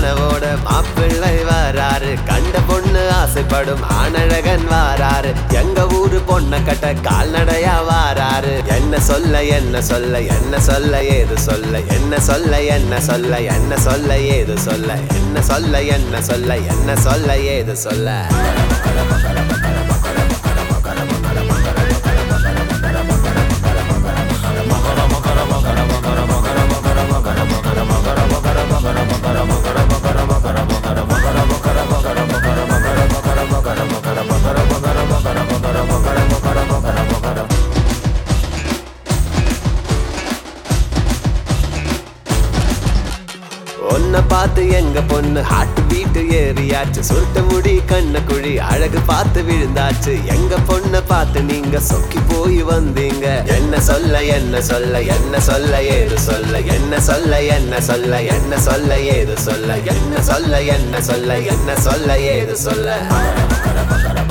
கனவோட மாப்பிள்ளை வாராரு, கண்ட பொண்ணு ஆசைப்படும் ஆணழகன் வாராரு, எங்க ஊரு பொண்ண கட்ட கால்நடையா வாராரு. என்ன சொல்ல என்ன சொல்ல என்ன சொல்ல ஏது சொல்ல, என்ன சொல்ல என்ன சொல்ல என்ன சொல்ல ஏது சொல்ல, என்ன சொல்ல என்ன சொல்ல என்ன சொல்ல ஏது சொல்ல. உன்னை பார்த்து எங்க பொண்ணு ஹார்ட் பீட் ஏறியாச்சு, சுருட்ட முடி கண்ண குழி அழகு பார்த்து விழுந்தாச்சு, எங்க பொண்ணை பார்த்து நீங்க சொக்கி போய் வந்தீங்க. என்ன சொல்ல என்ன சொல்ல என்ன சொல்ல ஏது சொல்ல, என்ன சொல்ல என்ன சொல்ல என்ன சொல்ல ஏது சொல்ல, என்ன சொல்ல என்ன சொல்ல என்ன சொல்ல ஏது சொல்ல.